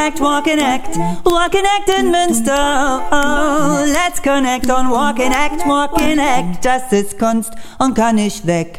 Walking Act in Münster. Oh, let's connect on Walking Act. Das ist Kunst und kann nicht weg.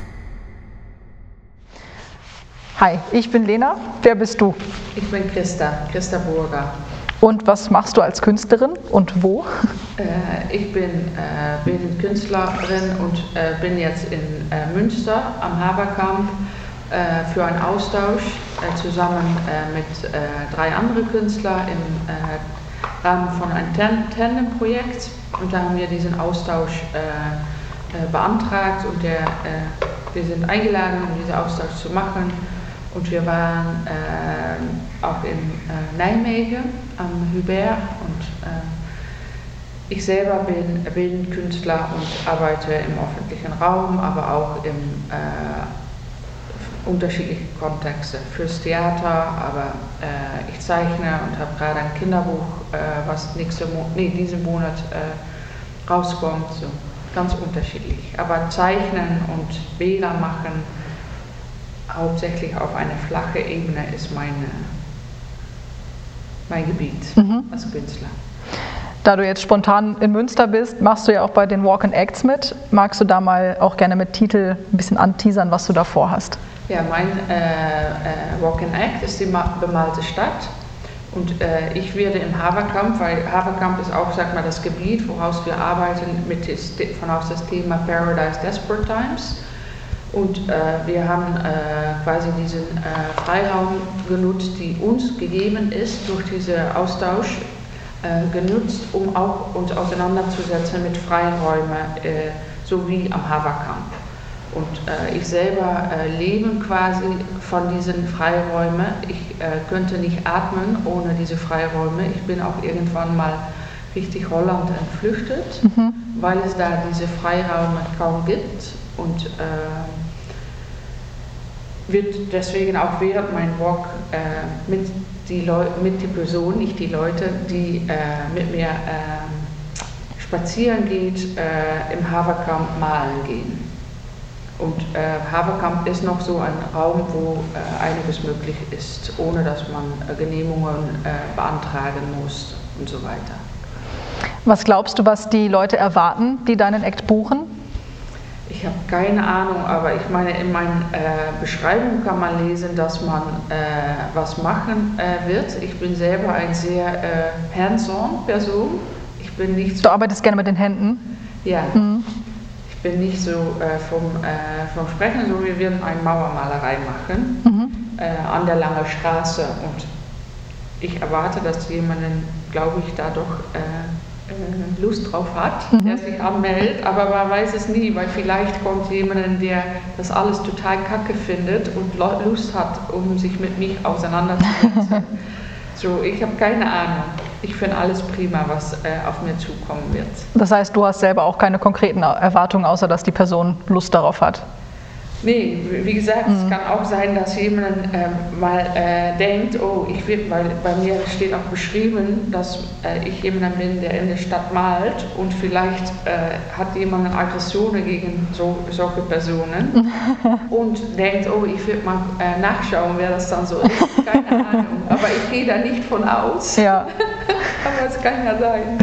Hi, ich bin Lena. Wer bist du? Ich bin Christa Burger. Und was machst du als Künstlerin und wo? Ich bin Künstlerin und bin jetzt in Münster am Haverkamp für einen Austausch zusammen mit 3 anderen Künstlern im Rahmen von einem Tandem-Projekt. Und da haben wir diesen Austausch beantragt und wir sind eingeladen, um diesen Austausch zu machen. Und wir waren auch in Nijmegen am Hubert und ich selber bin Bildkünstler und arbeite im öffentlichen Raum, aber auch in unterschiedlichen Kontexten. Fürs Theater, aber ich zeichne und habe gerade ein Kinderbuch, was diesen Monat rauskommt, so ganz unterschiedlich. Aber zeichnen und Bilder machen, hauptsächlich auf eine flache Ebene, ist mein Gebiet als Künstler. Da du jetzt spontan in Münster bist, machst du ja auch bei den Walking Acts mit. Magst du da mal auch gerne mit Titel ein bisschen anteasern, was du da vorhast? Ja, mein Walking Act ist die bemalte Stadt und ich werde im Haverkamp, weil Haverkamp ist auch, sag mal, das Gebiet, woraus wir arbeiten, von aus das Thema Paradise Desperate Times. Und wir haben quasi diesen Freiraum genutzt, die uns gegeben ist, durch diesen Austausch genutzt, um auch uns auseinanderzusetzen mit freien Räumen, so wie am Haverkamp. Und ich selber lebe quasi von diesen Freiräumen. Ich könnte nicht atmen ohne diese Freiräume. Ich bin auch irgendwann mal richtig Holland entflüchtet, weil es da diese Freiräume kaum gibt. Und wird deswegen auch während meinem Walk mit den Personen, nicht die Leute, die mit mir spazieren geht, im Haverkamp malen gehen. Und Haverkamp ist noch so ein Raum, wo einiges möglich ist, ohne dass man Genehmigungen beantragen muss und so weiter. Was glaubst du, was die Leute erwarten, die deinen Act buchen? Ich habe keine Ahnung, aber ich meine, in meiner Beschreibung kann man lesen, dass man was machen wird. Ich bin selber eine sehr hands-on Person. Ich bin nicht so, du arbeitest gerne mit den Händen? Ja. Ich bin nicht so vom Sprechen, so wir werden eine Mauermalerei machen an der Langen Straße. Und ich erwarte, dass jemanden, glaube ich, da doch Lust drauf hat, der sich anmeldet, aber man weiß es nie, weil vielleicht kommt jemand, der das alles total kacke findet und Lust hat, um sich mit mir auseinanderzusetzen. So, ich habe keine Ahnung. Ich finde alles prima, was auf mir zukommen wird. Das heißt, du hast selber auch keine konkreten Erwartungen, außer dass die Person Lust darauf hat? Nee, wie gesagt, es kann auch sein, dass jemand mal denkt, oh, weil bei mir steht auch beschrieben, dass ich jemand bin, der in der Stadt malt und vielleicht hat jemand Aggressionen gegen solche Personen und denkt, oh, ich will mal nachschauen, wer das dann so ist. Keine Ahnung, aber ich gehe da nicht von aus. Ja. Aber es kann ja sein.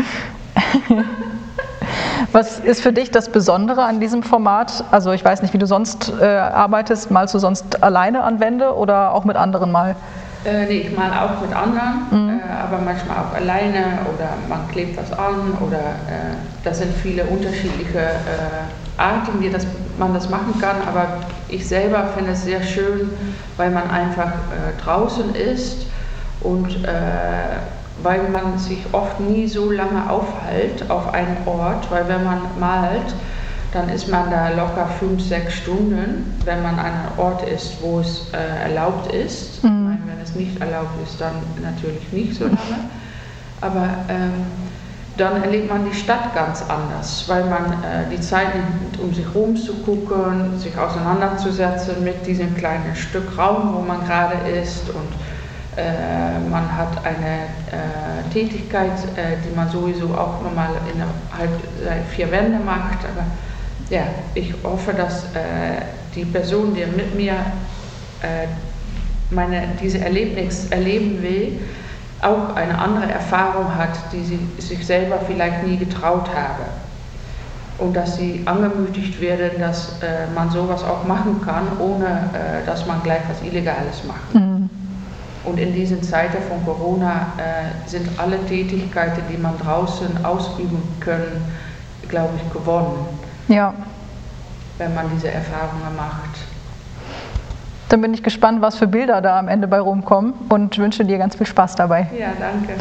Was ist für dich das Besondere an diesem Format? Also ich weiß nicht, wie du sonst arbeitest. Malst du sonst alleine an Wände oder auch mit anderen mal? Nee, ich male auch mit anderen, aber manchmal auch alleine oder man klebt was an oder das sind viele unterschiedliche Arten, wie man das machen kann. Aber ich selber finde es sehr schön, weil man einfach draußen ist und weil man sich oft nie so lange aufhält auf einem Ort, weil wenn man malt, dann ist man da locker 5-6 Stunden, wenn man an einem Ort ist, wo es erlaubt ist. Ich meine, wenn es nicht erlaubt ist, dann natürlich nicht so lange. Aber dann erlebt man die Stadt ganz anders, weil man die Zeit nimmt, um sich rumzugucken, sich auseinanderzusetzen mit diesem kleinen Stück Raum, wo man gerade ist und man hat eine Tätigkeit, die man sowieso auch nochmal innerhalb 4 Wände macht. Aber ja, ich hoffe, dass die Person, die mit mir diese Erlebnis erleben will, auch eine andere Erfahrung hat, die sie sich selber vielleicht nie getraut haben. Und dass sie angemütigt werden, dass man sowas auch machen kann, ohne dass man gleich was Illegales macht. Mhm. Und in diesen Zeiten von Corona sind alle Tätigkeiten, die man draußen ausüben kann, glaube ich, gewonnen. Ja. Wenn man diese Erfahrungen macht. Dann bin ich gespannt, was für Bilder da am Ende bei rumkommen und wünsche dir ganz viel Spaß dabei. Ja, danke.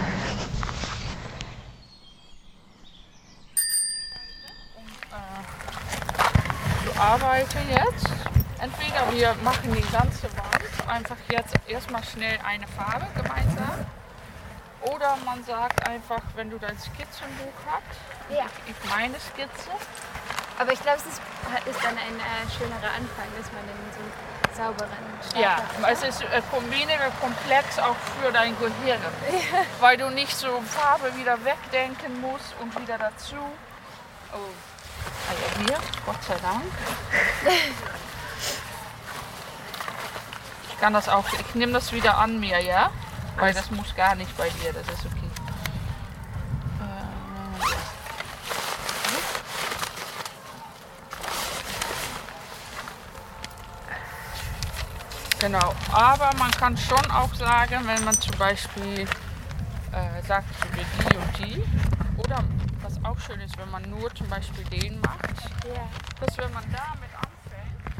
Arbeite jetzt. Entweder wir machen die ganze Wand einfach jetzt erstmal schnell eine Farbe gemeinsam. Oder man sagt einfach, wenn du dein Skizzenbuch hast, ja. Ich meine Skizze. Aber ich glaube, es ist dann ein schönerer Anfang, dass man dann so einen sauberen Start ja, hat. Es ist weniger komplex auch für dein Gehirn, ja. Weil du nicht so Farbe wieder wegdenken musst und wieder dazu. Oh. Also hier, Gott sei Dank. Ich kann das auch, ich nehme das wieder an mir, ja? Weil das muss gar nicht bei dir, das ist okay. Genau, aber man kann schon auch sagen, wenn man zum Beispiel sagt, ich will die und die, oder was auch schön ist, wenn man nur zum Beispiel den macht, dass wenn man damit anfängt,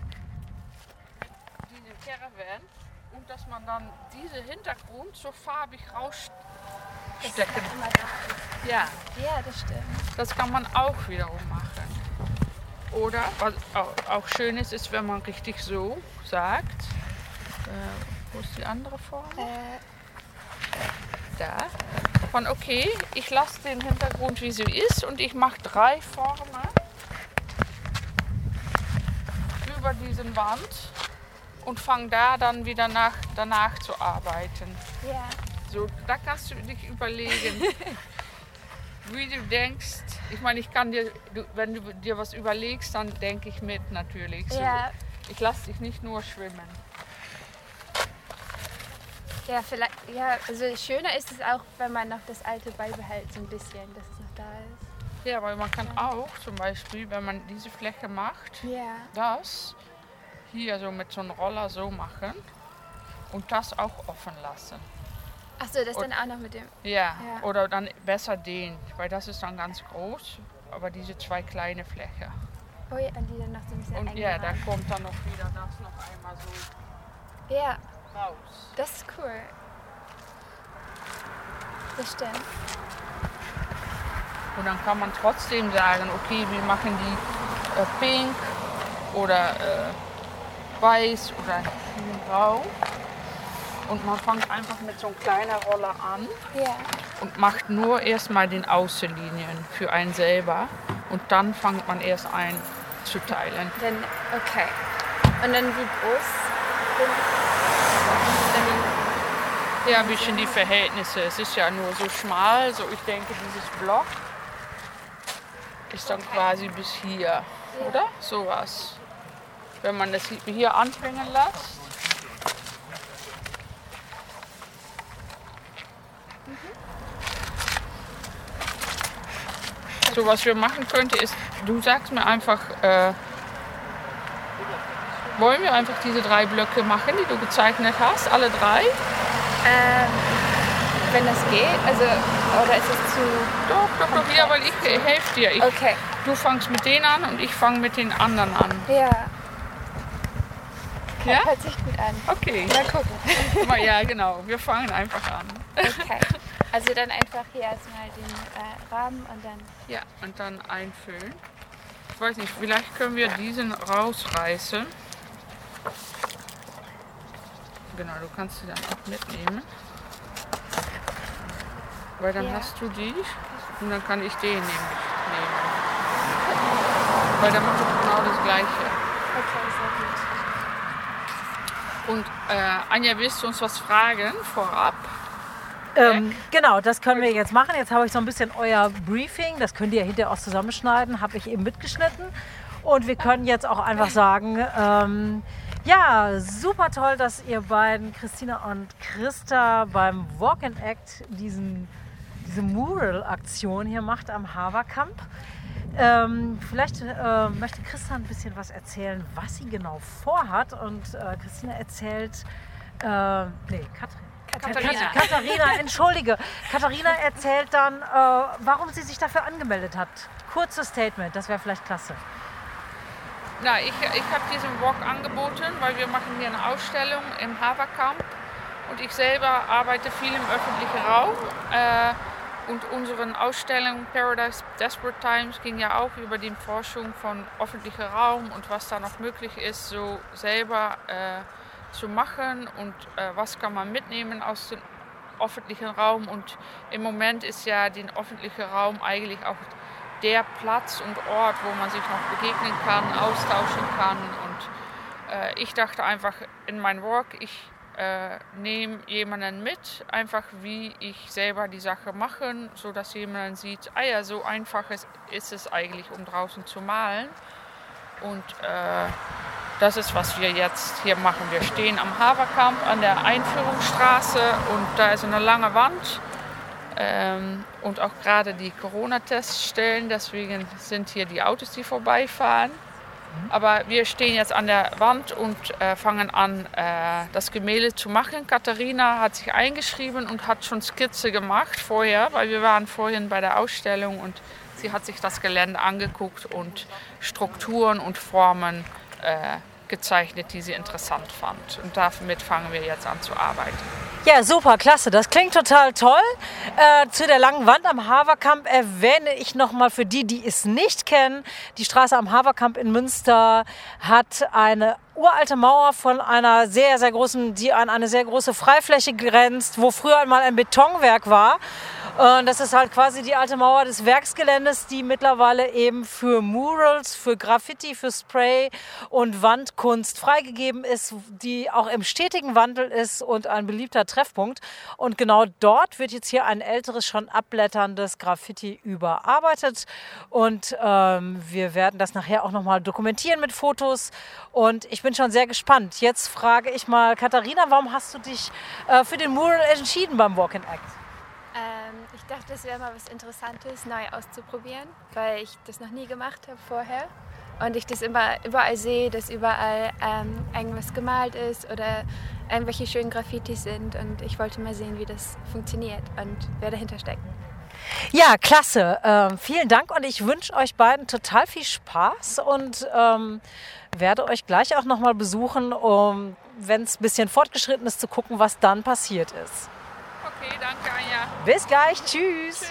mit diesem Caravan, und dass man dann diesen Hintergrund so farbig rausstecken. Ja. Ja, das stimmt. Das kann man auch wiederum machen. Oder, was auch schön ist, ist, wenn man richtig so sagt. Wo ist die andere Form? Da. Von okay, ich lasse den Hintergrund wie sie ist und ich mache 3 Formen über diesen Wand und fange da dann wieder danach zu arbeiten. Ja. So, da kannst du dich überlegen, wie du denkst. Ich meine, ich kann dir, wenn du dir was überlegst, dann denke ich mit natürlich. So, ja. Ich lasse dich nicht nur schwimmen. Ja, vielleicht, ja, also schöner ist es auch, wenn man noch das Alte beibehält, so ein bisschen, dass es noch da ist. Ja, weil man kann auch zum Beispiel, wenn man diese Fläche macht, das hier so mit so einem Roller so machen und das auch offen lassen. Achso, das dann auch noch mit dem... Ja, oder dann besser den, weil das ist dann ganz groß, aber diese 2 kleine Flächen. Oh ja, und die dann noch so ein bisschen und enger ja, da rein. kommt dann noch wieder das noch einmal so raus. Das ist cool. Das stimmt. Und dann kann man trotzdem sagen, okay, wir machen die pink oder weiß oder grau. Und man fängt einfach mit so einem kleinen Roller an und macht nur erstmal den Außenlinien für einen selber. Und dann fängt man erst an zu teilen. Dann, okay. Und dann wie groß? Ja, ein bisschen die Verhältnisse. Es ist ja nur so schmal, so ich denke, dieses Block ist dann quasi bis hier, oder? Sowas. Wenn man das hier anfangen lässt. So, was wir machen könnten ist, du sagst mir einfach, wollen wir einfach diese 3 Blöcke machen, die du gezeichnet hast, alle 3? Wenn das geht, also, oder ist es zu... Doch, ja, weil ich helfe dir. Okay. Du fängst mit denen an und ich fange mit den anderen an. Ja. Ja? Hört sich gut an. Okay. Mal gucken. Ja, genau. Wir fangen einfach an. Okay. Also dann einfach hier erstmal den Rahmen und dann... Ja, und dann einfüllen. Ich weiß nicht, vielleicht können wir diesen rausreißen. Genau, du kannst sie dann auch mitnehmen. Weil dann hast du die und dann kann ich den nämlich nehmen. Weil dann mache ich genau das Gleiche. Okay, sehr gut. Und Anja, willst du uns was fragen vorab? Genau, das können wir jetzt machen. Jetzt habe ich so ein bisschen euer Briefing, das könnt ihr hinterher auch zusammenschneiden, habe ich eben mitgeschnitten. Und wir können jetzt auch einfach sagen, Ja, super toll, dass ihr beiden, Christina und Christa, beim Walk and Act diese Mural-Aktion hier macht am Haverkamp. Vielleicht möchte Christa ein bisschen was erzählen, was sie genau vorhat. Und Christina erzählt, Katharina, entschuldige. Katharina erzählt dann, warum sie sich dafür angemeldet hat. Kurzes Statement, das wäre vielleicht klasse. Na, ich habe diesen Walk angeboten, weil wir machen hier eine Ausstellung im Haverkamp und ich selber arbeite viel im öffentlichen Raum und unsere Ausstellung Paradise Desperate Times ging ja auch über die Forschung von öffentlichem Raum und was da noch möglich ist, so selber zu machen und was kann man mitnehmen aus dem öffentlichen Raum und im Moment ist ja der öffentliche Raum eigentlich auch der Platz und Ort, wo man sich noch begegnen kann, austauschen kann. Und ich dachte einfach in mein Work, ich nehme jemanden mit, einfach wie ich selber die Sache mache, sodass jemand sieht, so einfach ist es eigentlich, um draußen zu malen. Und das ist, was wir jetzt hier machen. Wir stehen am Haverkamp an der Einführungsstraße und da ist eine lange Wand. Und auch gerade die Corona-Teststellen, deswegen sind hier die Autos, die vorbeifahren. Aber wir stehen jetzt an der Wand und fangen an, das Gemälde zu machen. Katharina hat sich eingeschrieben und hat schon Skizze gemacht vorher, weil wir waren vorhin bei der Ausstellung und sie hat sich das Gelände angeguckt und Strukturen und Formen gezeichnet, die sie interessant fand. Und damit fangen wir jetzt an zu arbeiten. Ja, super, klasse. Das klingt total toll. Zu der langen Wand am Haverkamp erwähne ich nochmal für die, die es nicht kennen. Die Straße am Haverkamp in Münster hat eine uralte Mauer von einer sehr, sehr großen, die an eine sehr große Freifläche grenzt, wo früher einmal ein Betonwerk war. Und das ist halt quasi die alte Mauer des Werksgeländes, die mittlerweile eben für Murals, für Graffiti, für Spray und Wandkunst freigegeben ist, die auch im stetigen Wandel ist und ein beliebter Treffpunkt. Und genau dort wird jetzt hier ein älteres, schon abblätterndes Graffiti überarbeitet. Und wir werden das nachher auch nochmal dokumentieren mit Fotos. Und ich bin schon sehr gespannt. Jetzt frage ich mal, Katharina, warum hast du dich für den Mural entschieden beim Walk and Act? Ich dachte, es wäre mal was Interessantes, neu auszuprobieren, weil ich das noch nie gemacht habe vorher. Und ich das immer überall sehe, dass überall irgendwas gemalt ist oder irgendwelche schönen Graffitis sind. Und ich wollte mal sehen, wie das funktioniert und wer dahinter steckt. Ja, klasse. Vielen Dank und ich wünsche euch beiden total viel Spaß und werde euch gleich auch nochmal besuchen, um, wenn es ein bisschen fortgeschritten ist, zu gucken, was dann passiert ist. Okay, danke, Anja. Bis gleich. Tschüss.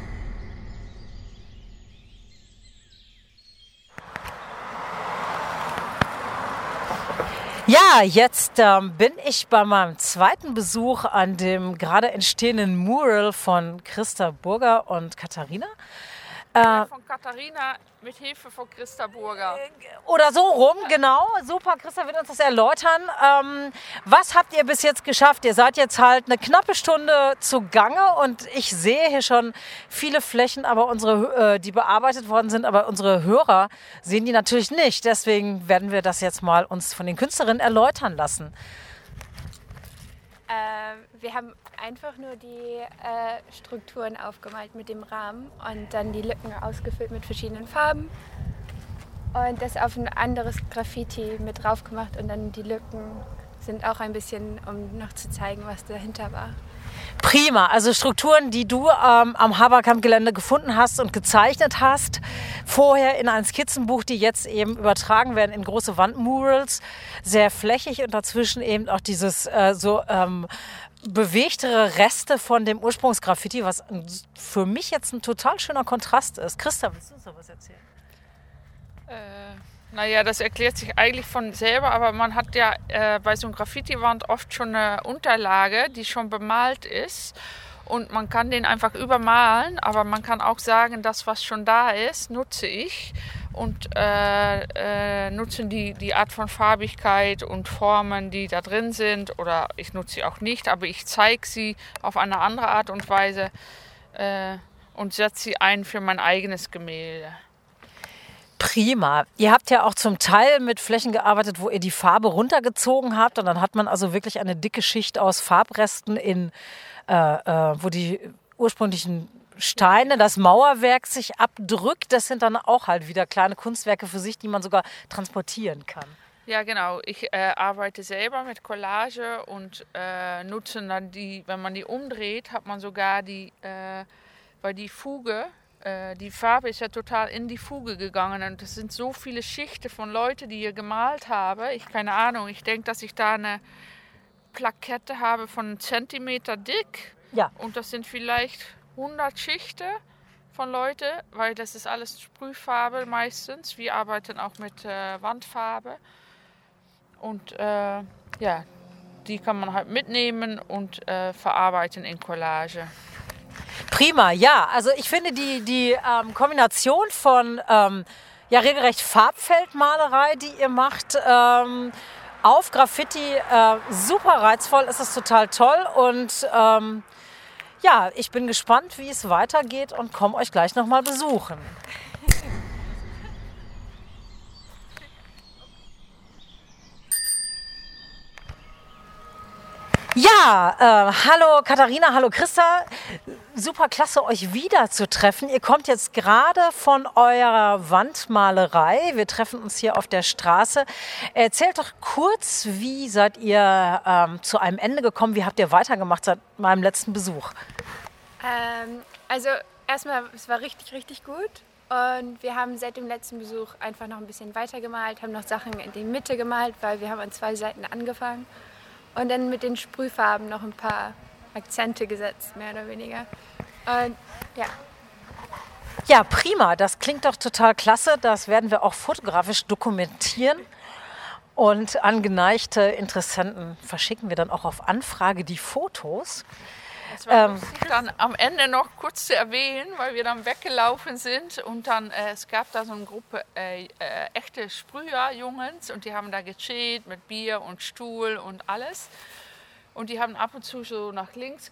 Ja, jetzt bin ich bei meinem zweiten Besuch an dem gerade entstehenden Mural von Christa Burger und Katharina. Von Katharina mit Hilfe von Christa Burger. Oder so rum, genau. Super, Christa wird uns das erläutern. Was habt ihr bis jetzt geschafft? Ihr seid jetzt halt eine knappe Stunde zugange und ich sehe hier schon viele Flächen, aber die bearbeitet worden sind, aber unsere Hörer sehen die natürlich nicht. Deswegen werden wir das jetzt mal uns von den Künstlerinnen erläutern lassen. Wir haben einfach nur die Strukturen aufgemalt mit dem Rahmen und dann die Lücken ausgefüllt mit verschiedenen Farben und das auf ein anderes Graffiti mit drauf gemacht und dann die Lücken sind auch ein bisschen, um noch zu zeigen, was dahinter war. Prima, also Strukturen, die du am Haverkamp-Gelände gefunden hast und gezeichnet hast, vorher in ein Skizzenbuch, die jetzt eben übertragen werden in große Wandmurals, sehr flächig und dazwischen eben auch dieses bewegtere Reste von dem Ursprungsgraffiti, was für mich jetzt ein total schöner Kontrast ist. Christa, willst du uns da was erzählen? Naja, das erklärt sich eigentlich von selber, aber man hat ja bei so einer Graffiti-Wand oft schon eine Unterlage, die schon bemalt ist und man kann den einfach übermalen, aber man kann auch sagen, das, was schon da ist, nutze ich und nutzen die Art von Farbigkeit und Formen, die da drin sind oder ich nutze sie auch nicht, aber ich zeige sie auf eine andere Art und Weise und setze sie ein für mein eigenes Gemälde. Prima. Ihr habt ja auch zum Teil mit Flächen gearbeitet, wo ihr die Farbe runtergezogen habt und dann hat man also wirklich eine dicke Schicht aus Farbresten wo die ursprünglichen Steine, das Mauerwerk sich abdrückt. Das sind dann auch halt wieder kleine Kunstwerke für sich, die man sogar transportieren kann. Ja, genau. Ich arbeite selber mit Collage und nutze dann wenn man die umdreht, hat man sogar weil die Fuge, die Farbe ist ja total in die Fuge gegangen und es sind so viele Schichten von Leuten, die hier gemalt haben. Keine Ahnung, ich denke, dass ich da eine Plakette habe von 1 Zentimeter dick. Ja. Und das sind vielleicht 100 Schichten von Leuten, weil das ist alles Sprühfarbe meistens. Wir arbeiten auch mit Wandfarbe. Und die kann man halt mitnehmen und verarbeiten in Collage. Prima, ja. Also ich finde die Kombination von regelrecht Farbfeldmalerei, die ihr macht, auf Graffiti super reizvoll. Es ist total toll und ich bin gespannt, wie es weitergeht und komme euch gleich nochmal besuchen. Ja, hallo Katharina, hallo Christa. Super klasse, euch wieder zu treffen. Ihr kommt jetzt gerade von eurer Wandmalerei. Wir treffen uns hier auf der Straße. Erzählt doch kurz, wie seid ihr zu einem Ende gekommen? Wie habt ihr weitergemacht seit meinem letzten Besuch? Also erstmal, es war richtig, richtig gut. Und wir haben seit dem letzten Besuch einfach noch ein bisschen weitergemalt, haben noch Sachen in die Mitte gemalt, weil wir haben an 2 Seiten angefangen. Und dann mit den Sprühfarben noch ein paar Akzente gesetzt, mehr oder weniger. Und ja. Ja, prima. Das klingt doch total klasse. Das werden wir auch fotografisch dokumentieren. Und an geneigte Interessenten verschicken wir dann auch auf Anfrage die Fotos. Es war lustig, dann am Ende noch kurz zu erwähnen, weil wir dann weggelaufen sind und dann, es gab da so eine Gruppe echte Sprüherjungens und die haben da gechillt mit Bier und Stuhl und alles und die haben ab und zu so nach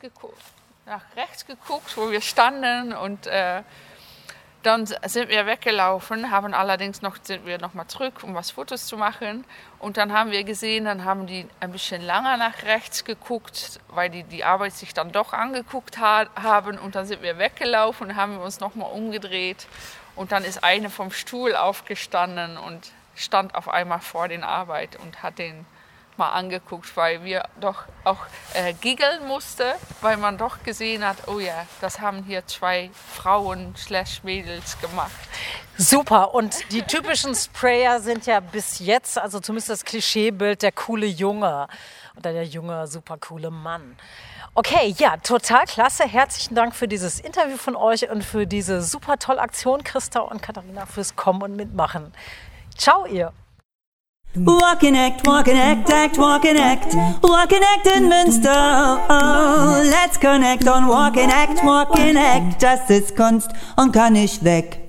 rechts geguckt, wo wir standen und dann sind wir weggelaufen, sind wir noch mal zurück, um was Fotos zu machen. Und dann haben wir gesehen, dann haben die ein bisschen länger nach rechts geguckt, weil die Arbeit sich dann doch angeguckt haben. Und dann sind wir weggelaufen und haben uns noch mal umgedreht. Und dann ist eine vom Stuhl aufgestanden und stand auf einmal vor den Arbeit und hat den mal angeguckt, weil wir doch auch giggeln mussten, weil man doch gesehen hat, oh ja, das haben hier 2 Frauen/Mädels gemacht. Super, und die typischen Sprayer sind ja bis jetzt, also zumindest das Klischeebild, der coole Junge oder der junge, super coole Mann. Okay, ja, total klasse. Herzlichen Dank für dieses Interview von euch und für diese super tolle Aktion, Christa und Katharina, fürs Kommen und Mitmachen. Ciao, ihr! Walk and act, act, walk and act. Walk and act in Münster. Oh, let's connect on walk and act. Das ist Kunst und kann nicht weg.